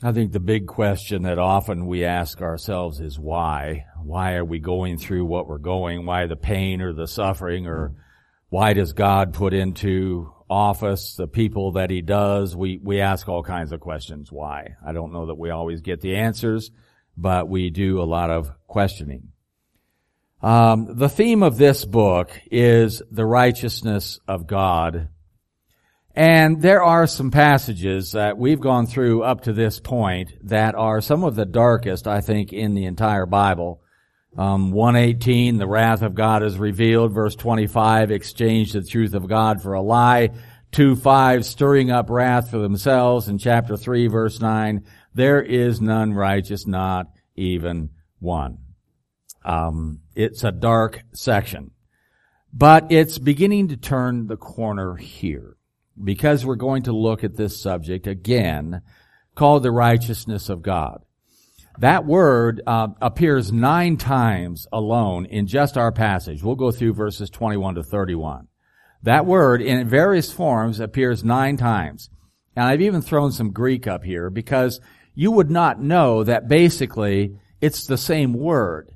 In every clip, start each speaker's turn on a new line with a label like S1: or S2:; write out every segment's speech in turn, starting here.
S1: I think the big question that often we ask ourselves is why? Why are we going through what we're going? Why the pain or the suffering? Or why does God put into office the people that He does? We ask all kinds of questions. Why? I don't know that we always get the answers, but we do a lot of questioning. The theme of this book is the righteousness of God. And there are some passages that we've gone through up to this point that are some of the darkest, I think, in the entire Bible. 1:18, the wrath of God is revealed. Verse 25, exchange the truth of God for a lie. 2:5, stirring up wrath for themselves. In chapter 3, verse 9, there is none righteous, not even one. It's a dark section. But it's beginning to turn the corner here, because we're going to look at this subject again, called the righteousness of God. That word appears 9 times alone in just our passage. We'll go through verses 21 to 31. That word, in various forms, appears 9 times. And I've even thrown some Greek up here, because you would not know that basically it's the same word.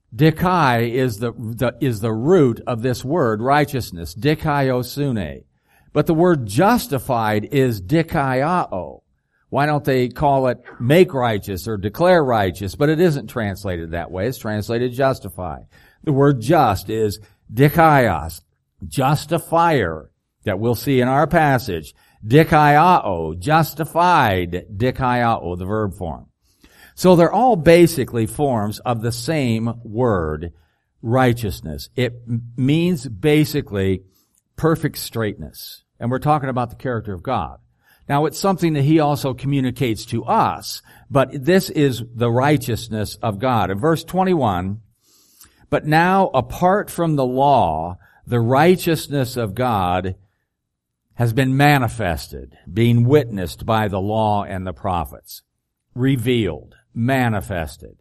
S1: Dikai is the root of this word, righteousness, dikaiosune. But the word justified is dikaiao. Why don't they call it make righteous or declare righteous? But it isn't translated that way. It's translated justify. The word just is dikaios, justifier, that we'll see in our passage. Dikaiao, justified, dikaiao, the verb form. So they're all basically forms of the same word, righteousness. It means basically perfect straightness. And we're talking about the character of God. Now, it's something that He also communicates to us, but this is the righteousness of God. In verse 21, but now, apart from the law, the righteousness of God has been manifested, being witnessed by the law and the prophets, revealed, manifested.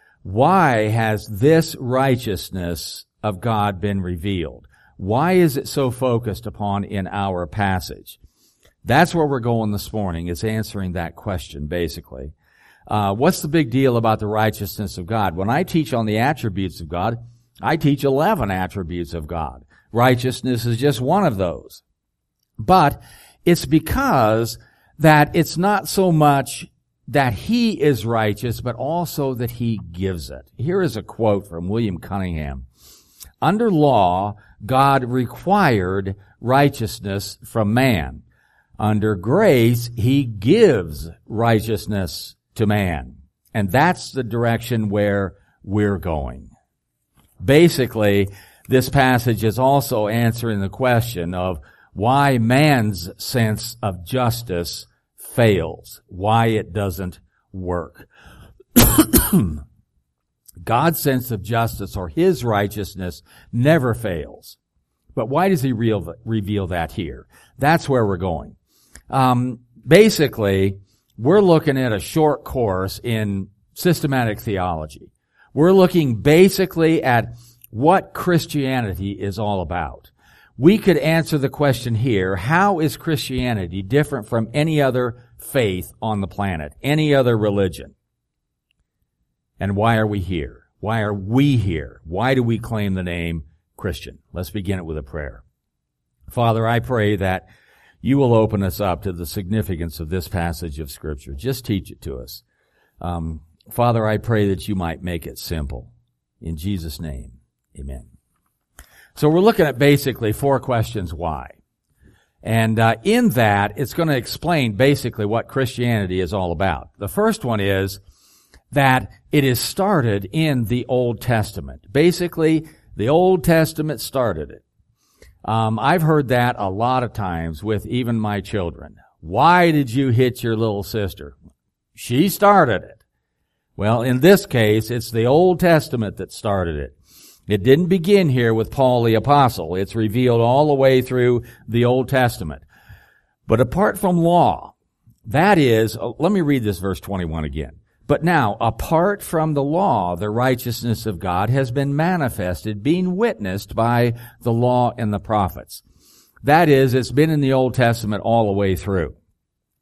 S1: Why has this righteousness of God been revealed? Why is it so focused upon in our passage? That's where we're going this morning, is answering that question, basically. What's the big deal about the righteousness of God? When I teach on the attributes of God, I teach 11 attributes of God. Righteousness is just one of those. But it's because that it's not so much that He is righteous, but also that He gives it. Here is a quote from William Cunningham. Under law, God required righteousness from man. Under grace, He gives righteousness to man. And that's the direction where we're going. Basically, this passage is also answering the question of why man's sense of justice fails, why it doesn't work. God's sense of justice, or His righteousness, never fails. But why does He reveal that here? That's where we're going. Basically, we're looking at a short course in systematic theology. We're looking basically at what Christianity is all about. We could answer the question here, how is Christianity different from any other faith on the planet, any other religion? And why are we here? Why are we here? Why do we claim the name Christian? Let's begin it with a prayer. Father, I pray that You will open us up to the significance of this passage of Scripture. Just teach it to us. Father, I pray that You might make it simple. In Jesus' name, amen. So we're looking at basically 4 questions why. And in that, it's going to explain basically what Christianity is all about. The first one is that it is started in the Old Testament. Basically, the Old Testament started it. I've heard that a lot of times with even my children. Why did you hit your little sister? She started it. Well, in this case, it's the Old Testament that started it. It didn't begin here with Paul the Apostle. It's revealed all the way through the Old Testament. But apart from law, that is, let me read this verse 21 again. But now, apart from the law, the righteousness of God has been manifested, being witnessed by the law and the prophets. That is, it's been in the Old Testament all the way through.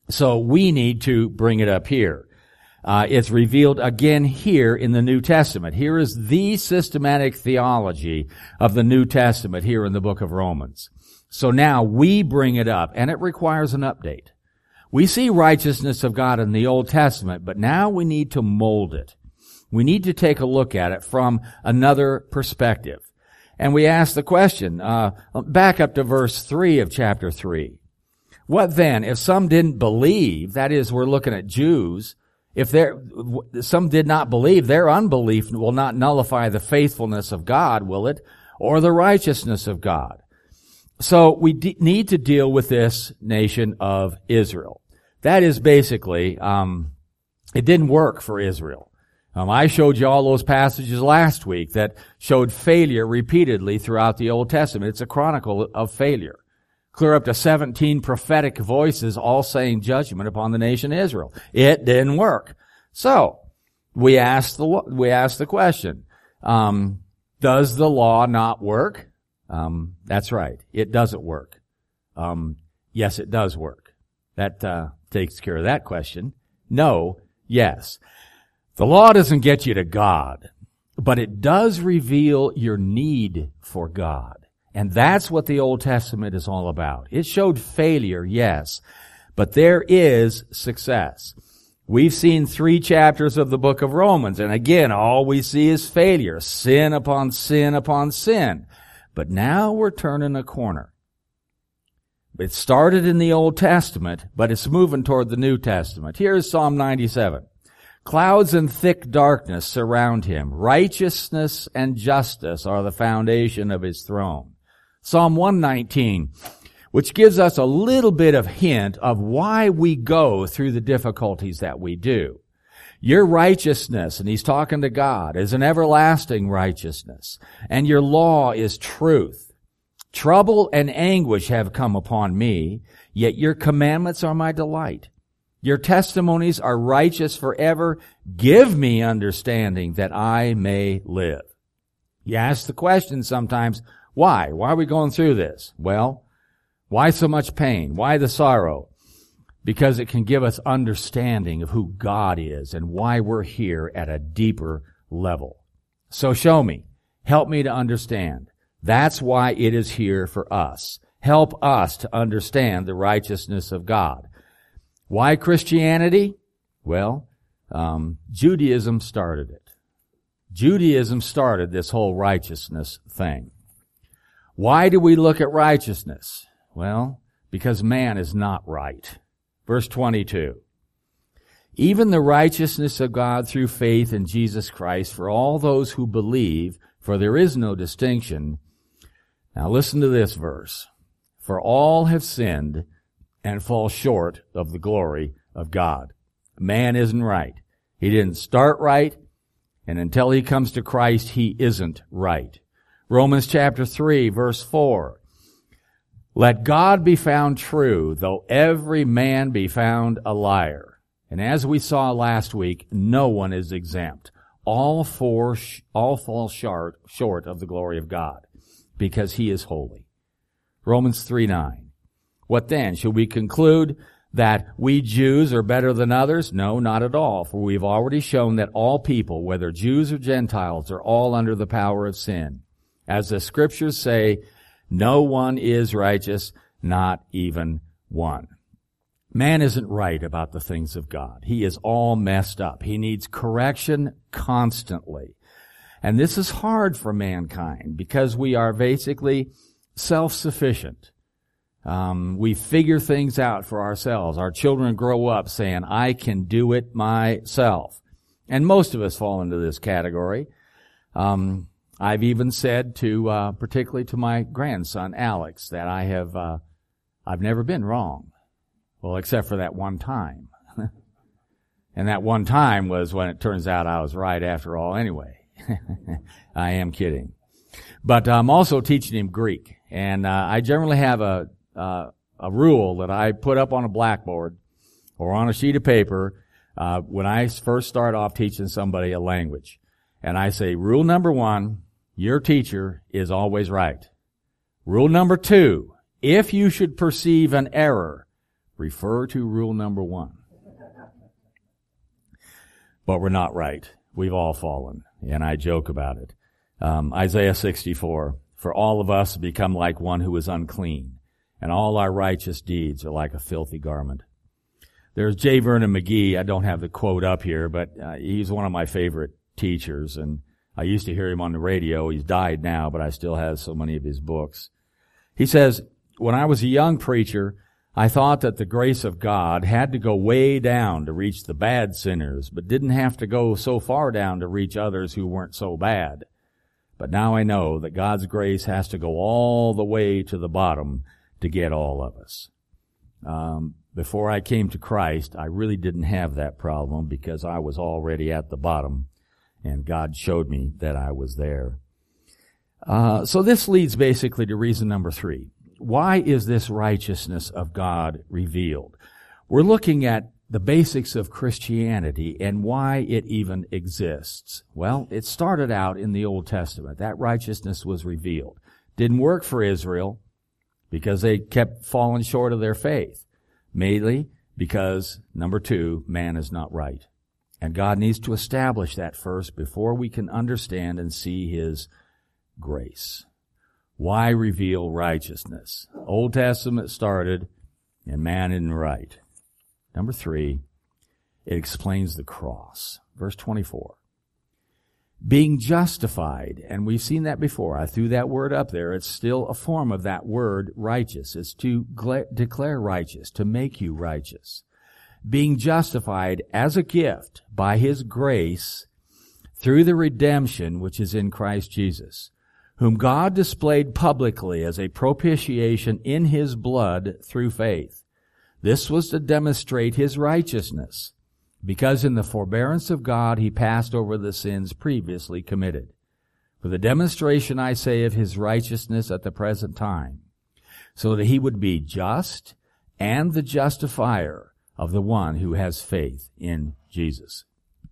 S1: So we need to bring it up here. It's revealed again here in the New Testament. Here is the systematic theology of the New Testament here in the book of Romans. So now we bring it up, and it requires an update. We see righteousness of God in the Old Testament, but now we need to mold it. We need to take a look at it from another perspective. And we ask the question, back up to verse 3 of chapter 3. What then, if some didn't believe, that is, we're looking at Jews, if some did not believe, their unbelief will not nullify the faithfulness of God, will it? Or the righteousness of God. So we need to deal with this nation of Israel. That is basically, it didn't work for Israel. I showed you all those passages last week that showed failure repeatedly throughout the Old Testament. It's a chronicle of failure. Clear up to 17 prophetic voices all saying judgment upon the nation Israel. It didn't work. So, we asked the question, does the law not work? That's right. It doesn't work. Yes, it does work. That takes care of that question. No, yes. The law doesn't get you to God, but it does reveal your need for God. And that's what the Old Testament is all about. It showed failure, yes, but there is success. We've seen 3 chapters of the book of Romans, and again, all we see is failure, sin upon sin upon sin. But now we're turning a corner. It started in the Old Testament, but it's moving toward the New Testament. Here's Psalm 97. Clouds and thick darkness surround him. Righteousness and justice are the foundation of his throne. Psalm 119, which gives us a little bit of hint of why we go through the difficulties that we do. Your righteousness, and he's talking to God, is an everlasting righteousness, and your law is truth. Trouble and anguish have come upon me, yet your commandments are my delight. Your testimonies are righteous forever. Give me understanding that I may live. You ask the question sometimes, why? Why are we going through this? Well, why so much pain? Why the sorrow? Because it can give us understanding of who God is and why we're here at a deeper level. So show me. Help me to understand. That's why it is here for us. Help us to understand the righteousness of God. Why Christianity? Well, Judaism started it. Judaism started this whole righteousness thing. Why do we look at righteousness? Well, because man is not right. Verse 22. Even the righteousness of God through faith in Jesus Christ for all those who believe, for there is no distinction. Now listen to this verse. For all have sinned and fall short of the glory of God. Man isn't right. He didn't start right, and until he comes to Christ, he isn't right. Romans chapter 3, verse 4. Let God be found true, though every man be found a liar. And as we saw last week, no one is exempt. All fall short of the glory of God, because he is holy. Romans 3:9. What then? Should we conclude that we Jews are better than others? No, not at all, for we've already shown that all people, whether Jews or Gentiles, are all under the power of sin. As the scriptures say, no one is righteous, not even one. Man isn't right about the things of God. He is all messed up. He needs correction constantly. And this is hard for mankind because we are basically self-sufficient. We figure things out for ourselves. Our children grow up saying, I can do it myself. And most of us fall into this category. I've even said to, particularly to my grandson, Alex, that I've never been wrong. Well, except for that one time. And that one time was when it turns out I was right after all anyway. I am kidding. But I'm also teaching him Greek. And, I generally have a rule that I put up on a blackboard or on a sheet of paper, when I first start off teaching somebody a language. And I say, rule number 1, your teacher is always right. Rule number 2, if you should perceive an error, Refer to rule number 1. But we're not right. We've all fallen, and I joke about it. Isaiah 64, for all of us become like one who is unclean, and all our righteous deeds are like a filthy garment. There's J. Vernon McGee. I don't have the quote up here, but he's one of my favorite teachers, and I used to hear him on the radio. He's died now, but I still have so many of his books. He says, when I was a young preacher, I thought that the grace of God had to go way down to reach the bad sinners, but didn't have to go so far down to reach others who weren't so bad. But now I know that God's grace has to go all the way to the bottom to get all of us. Before I came to Christ, I really didn't have that problem because I was already at the bottom, and God showed me that I was there. So this leads basically to reason number 3. Why is this righteousness of God revealed? We're looking at the basics of Christianity and why it even exists. Well, it started out in the Old Testament. That righteousness was revealed. Didn't work for Israel because they kept falling short of their faith. Mainly because, number 2, man is not right. And God needs to establish that first before we can understand and see His grace. Why reveal righteousness? Old Testament started, and man isn't right. Number 3, it explains the cross. Verse 24. Being justified, and we've seen that before. I threw that word up there. It's still a form of that word, righteous. It's to declare righteous, to make you righteous. Being justified as a gift by His grace through the redemption which is in Christ Jesus, whom God displayed publicly as a propitiation in His blood through faith. This was to demonstrate His righteousness, because in the forbearance of God He passed over the sins previously committed. For the demonstration, I say, of His righteousness at the present time, so that He would be just and the justifier of the one who has faith in Jesus.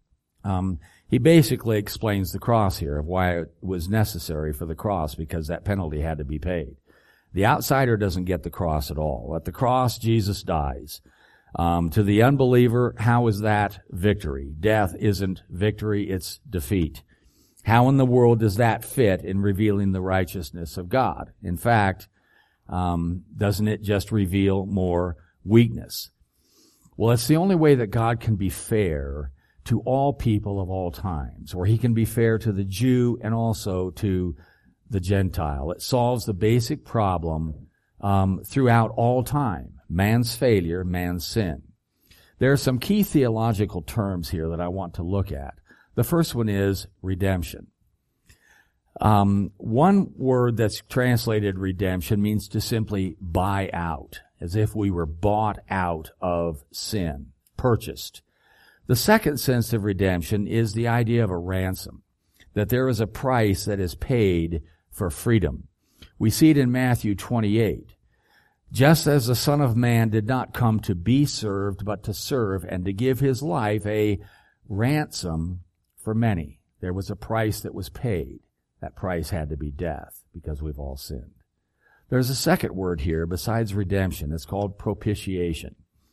S1: He basically explains the cross here, of why it was necessary for the cross, because that penalty had to be paid. The outsider doesn't get the cross at all. At the cross, Jesus dies. To the unbeliever, how is that victory? Death isn't victory, it's defeat. How in the world does that fit in revealing the righteousness of God? In fact, doesn't it just reveal more weakness? Well, it's the only way that God can be fair to all people of all times, where He can be fair to the Jew and also to the Gentile. It solves the basic problem throughout all time. Man's failure, man's sin. There are some key theological terms here that I want to look at. The first one is redemption. One word that's translated redemption means to simply buy out, as if we were bought out of sin, purchased. The second sense of redemption is the idea of a ransom, that there is a price that is paid for freedom. We see it in Matthew 28. Just as the Son of Man did not come to be served, but to serve and to give His life a ransom for many. There was a price that was paid. That price had to be death, because we've all sinned. There's a second word here besides redemption. It's called propitiation.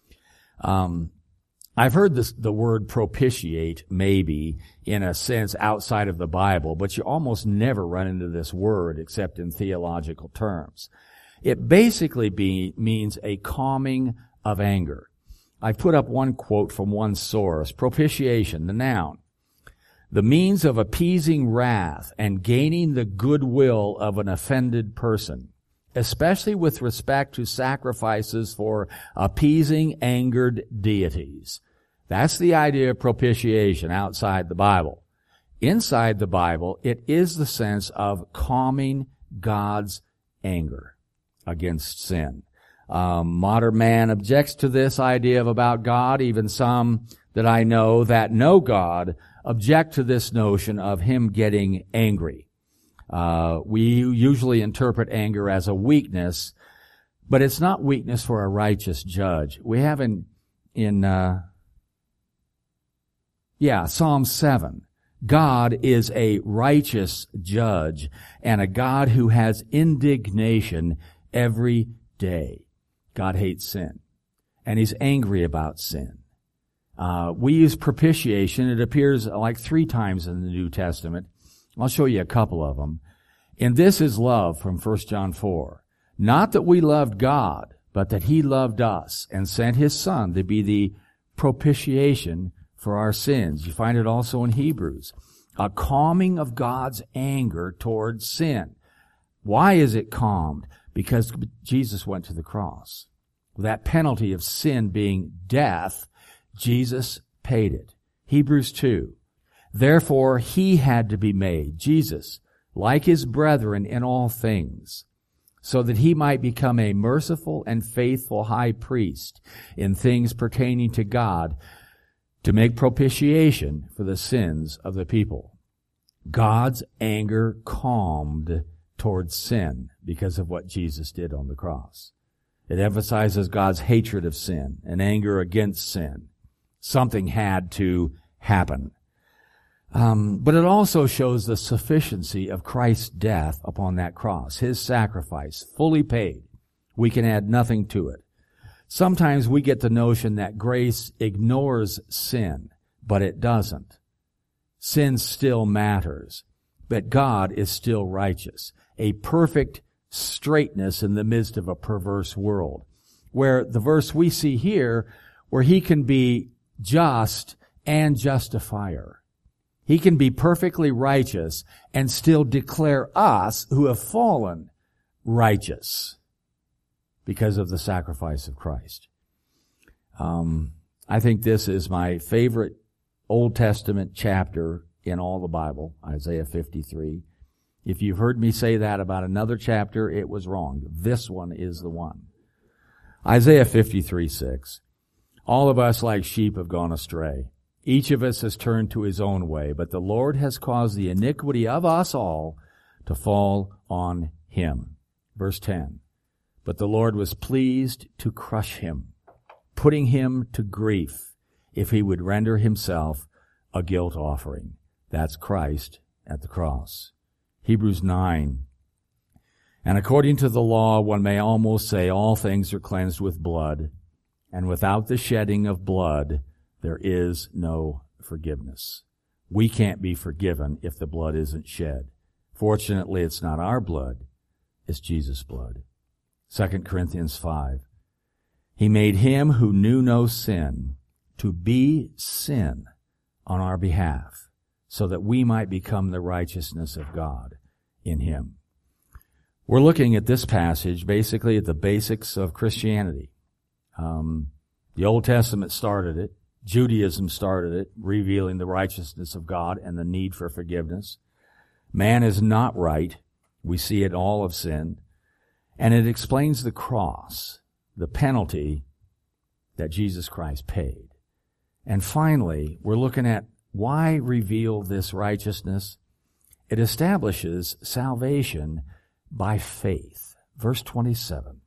S1: I've heard the word propitiate maybe in a sense outside of the Bible, but you almost never run into this word except in theological terms. It basically means a calming of anger. I put up one quote from one source. Propitiation, the noun. The means of appeasing wrath and gaining the goodwill of an offended person, especially with respect to sacrifices for appeasing angered deities. That's the idea of propitiation outside the Bible. Inside the Bible, it is the sense of calming God's anger against sin. Modern man objects to this idea of about God. Even some that I know that know God object to this notion of Him getting angry. We usually interpret anger as a weakness, but it's not weakness for a righteous judge. We have in Psalm 7. God is a righteous judge and a God who has indignation every day. God hates sin. and he's angry about sin. We use propitiation. It appears like 3 times in the New Testament. I'll show you a couple of them. And this is love from 1 John 4. Not that we loved God, but that he loved us and sent his Son to be the propitiation for our sins. You find it also in Hebrews. A calming of God's anger towards sin. Why is it calmed? Because Jesus went to the cross. That penalty of sin being death, Jesus paid it. Hebrews 2. Therefore he had to be made, Jesus, like his brethren in all things, so that he might become a merciful and faithful high priest in things pertaining to God, to make propitiation for the sins of the people. God's anger calmed towards sin because of what Jesus did on the cross. It emphasizes God's hatred of sin and anger against sin. Something had to happen. But it also shows the sufficiency of Christ's death upon that cross. His sacrifice, fully paid. We can add nothing to it. Sometimes we get the notion that grace ignores sin, but it doesn't. Sin still matters, but God is still righteous. A perfect straightness in the midst of a perverse world. Where the verse we see here, where he can be just and justifier. He can be perfectly righteous and still declare us who have fallen righteous because of the sacrifice of Christ. I think this is my favorite Old Testament chapter in all the Bible, Isaiah 53. If you've heard me say that about another chapter, it was wrong. This one is the one. Isaiah 53:6. All of us like sheep have gone astray. Each of us has turned to his own way, but the Lord has caused the iniquity of us all to fall on him. Verse 10. But the Lord was pleased to crush him, putting him to grief, if he would render himself a guilt offering. That's Christ at the cross. Hebrews 9. And according to the law, one may almost say all things are cleansed with blood, and without the shedding of blood, there is no forgiveness. We can't be forgiven if the blood isn't shed. Fortunately, it's not our blood, it's Jesus' blood. 2 Corinthians 5. He made him who knew no sin to be sin on our behalf, so that we might become the righteousness of God in him. We're looking at this passage basically at the basics of Christianity. The Old Testament started it. Judaism started it, revealing the righteousness of God and the need for forgiveness. Man is not right. We see it all of sin. And it explains the cross, the penalty that Jesus Christ paid. And finally, we're looking at why reveal this righteousness? It establishes salvation by faith. Verse 27.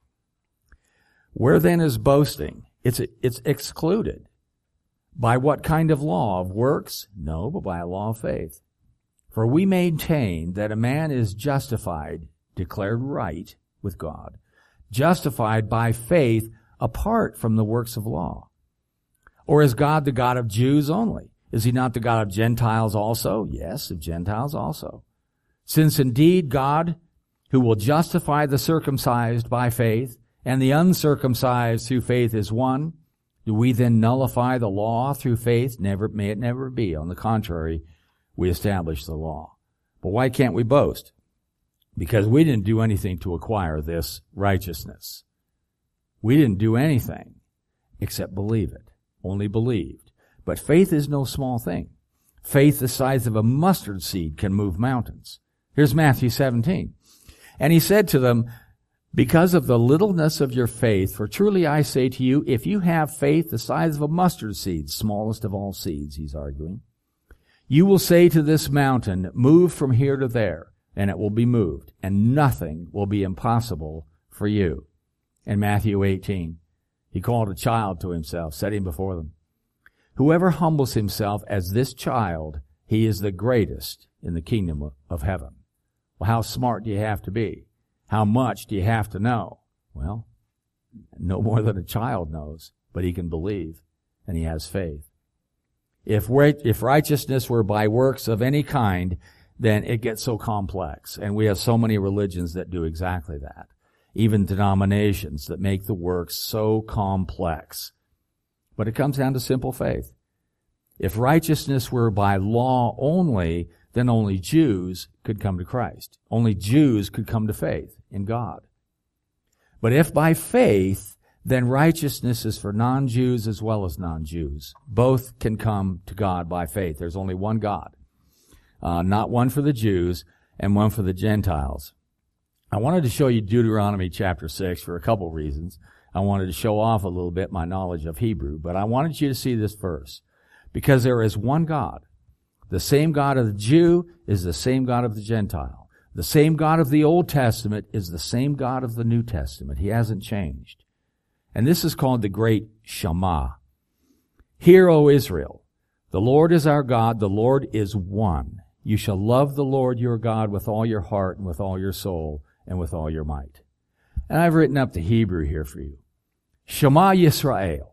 S1: Where then is boasting? It's excluded. By what kind of law? Of works? No, but by a law of faith. For we maintain that a man is justified, declared right with God, justified by faith apart from the works of law. Or is God the God of Jews only? Is he not the God of Gentiles also? Yes, of Gentiles also. Since indeed God, who will justify the circumcised by faith and the uncircumcised through faith, is one, do we then nullify the law through faith? Never, may it never be. On the contrary, we establish the law. But why can't we boast? Because we didn't do anything to acquire this righteousness. We didn't do anything except believe it. Only believed. But faith is no small thing. Faith the size of a mustard seed can move mountains. Here's Matthew 17. And he said to them, because of the littleness of your faith, for truly I say to you, if you have faith the size of a mustard seed, smallest of all seeds, he's arguing, you will say to this mountain, move from here to there, and it will be moved, and nothing will be impossible for you. In Matthew 18, he called a child to himself, set him before them. Whoever humbles himself as this child, he is the greatest in the kingdom of heaven. Well, how smart do you have to be? How much do you have to know? Well, no more than a child knows. but he can believe, and he has faith. If righteousness were by works of any kind, then it gets so complex. And we have so many religions that do exactly that. Even denominations that make the works so complex. But it comes down to simple faith. If righteousness were by law only, then only Jews could come to Christ. Only Jews could come to faith in God. But if by faith, then righteousness is for non-Jews as well as non-Jews. Both can come to God by faith. There's only one God. Not one for the Jews and one for the Gentiles. I wanted to show you Deuteronomy chapter 6 for a couple reasons. I wanted to show off a little bit my knowledge of Hebrew, but I wanted you to see this verse. Because there is one God. The same God of the Jew is the same God of the Gentile. The same God of the Old Testament is the same God of the New Testament. He hasn't changed. And this is called the Great Shema. Hear, O Israel, the Lord is our God, the Lord is one. You shall love the Lord your God with all your heart and with all your soul and with all your might. And I've written up the Hebrew here for you. Shema Yisrael.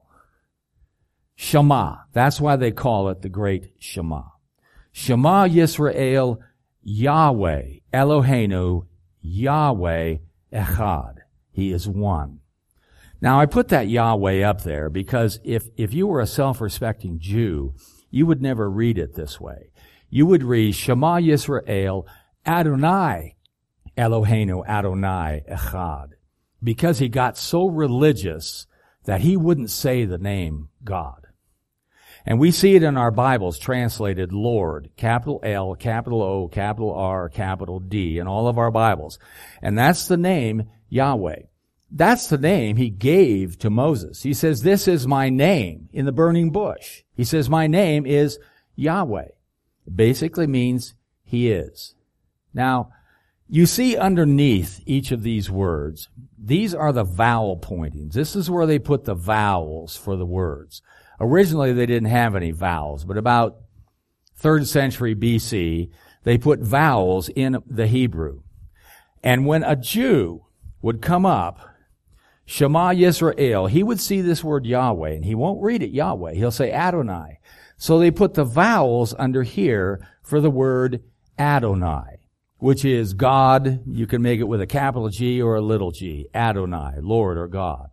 S1: Shema. That's why they call it the Great Shema. Shema Yisrael, Yahweh, Eloheinu, Yahweh, Echad. He is one. Now, I put that Yahweh up there because if you were a self-respecting Jew, you would never read it this way. You would read Shema Yisrael, Adonai, Eloheinu, Adonai, Echad. Because he got so religious that he wouldn't say the name God. And we see it in our Bibles translated Lord, capital L, capital O, capital R, capital D, in all of our Bibles. And that's the name Yahweh. That's the name he gave to Moses. He says, this is my name in the burning bush. He says, my name is Yahweh. It basically means he is. Now, you see underneath each of these words, these are the vowel pointings. This is where they put the vowels for the words. Originally, they didn't have any vowels, but about 3rd century BC, they put vowels in the Hebrew. And when a Jew would come up, Shema Yisrael, he would see this word Yahweh, and he won't read it Yahweh. He'll say Adonai. So they put the vowels under here for the word Adonai, which is God. You can make it with a capital G or a little g. Adonai, Lord or God.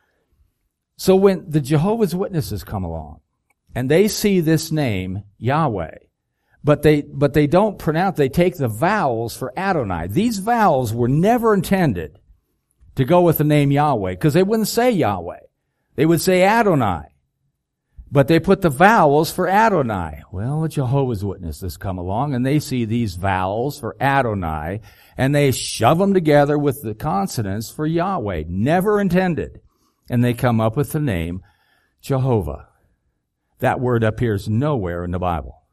S1: So when the Jehovah's Witnesses come along and they see this name, Yahweh, but they don't pronounce, they take the vowels for Adonai. These vowels were never intended to go with the name Yahweh because they wouldn't say Yahweh. They would say Adonai. But they put the vowels for Adonai. Well, the Jehovah's Witnesses come along and they see these vowels for Adonai and they shove them together with the consonants for Yahweh. Never intended. And they come up with the name Jehovah. That word appears nowhere in the Bible.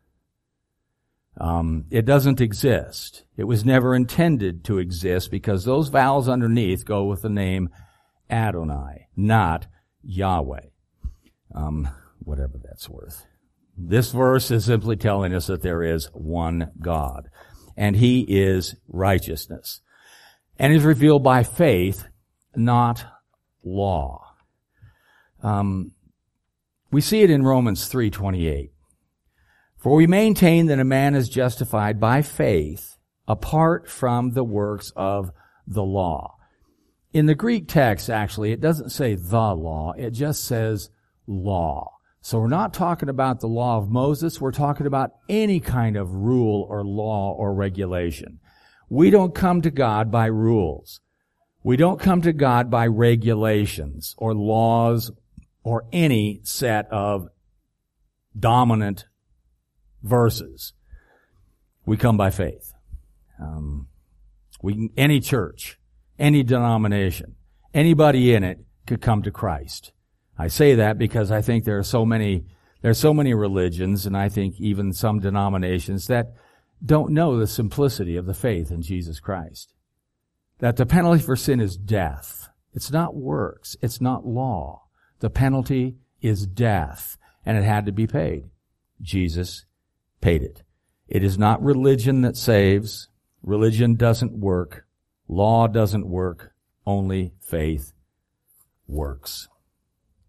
S1: It doesn't exist. It was never intended to exist because those vowels underneath go with the name Adonai, not Yahweh. Whatever that's worth. This verse is simply telling us that there is one God, and he is righteousness, and is revealed by faith, not law. We see it in Romans 3:28. For we maintain that a man is justified by faith apart from the works of the law. In the Greek text, actually, it doesn't say the law. It just says law. So we're not talking about the law of Moses. We're talking about any kind of rule or law or regulation. We don't come to God by rules. We don't come to God by regulations or laws or any set of dominant verses. We come by faith. Any church, any denomination, anybody in it could come to Christ. I say that because I think there's so many religions, and I think even some denominations that don't know the simplicity of the faith in Jesus Christ. That the penalty for sin is death. It's not works. It's not law. The penalty is death, and it had to be paid. Jesus paid it. It is not religion that saves. Religion doesn't work. Law doesn't work. Only faith works.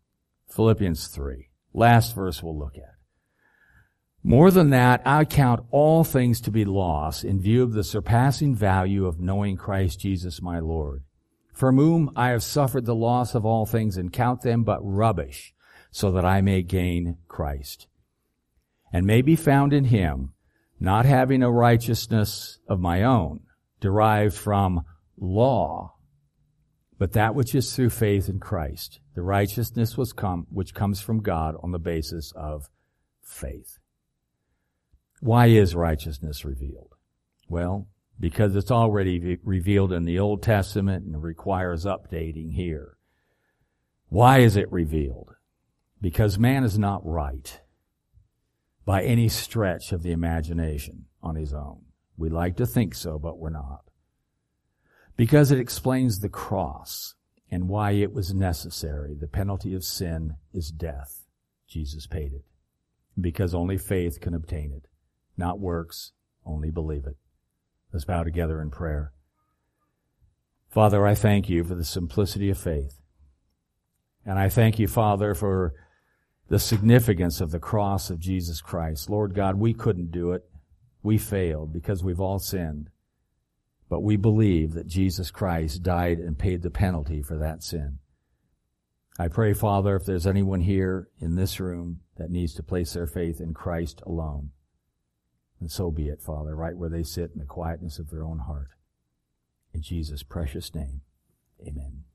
S1: Philippians 3. Last verse we'll look at. More than that, I count all things to be loss in view of the surpassing value of knowing Christ Jesus my Lord, from whom I have suffered the loss of all things and count them but rubbish, so that I may gain Christ, and may be found in him, not having a righteousness of my own, derived from law, but that which is through faith in Christ, the righteousness which comes from God on the basis of faith. Why is righteousness revealed? Well, because it's already revealed in the Old Testament and requires updating here. Why is it revealed? Because man is not right by any stretch of the imagination on his own. We like to think so, but we're not. Because it explains the cross and why it was necessary. The penalty of sin is death. Jesus paid it. Because only faith can obtain it. Not works, only believe it. Let's bow together in prayer. Father, I thank you for the simplicity of faith. And I thank you, Father, for the significance of the cross of Jesus Christ. Lord God, we couldn't do it. We failed because we've all sinned. But we believe that Jesus Christ died and paid the penalty for that sin. I pray, Father, if there's anyone here in this room that needs to place their faith in Christ alone, and so be it, Father, right where they sit in the quietness of their own heart. In Jesus' precious name, amen.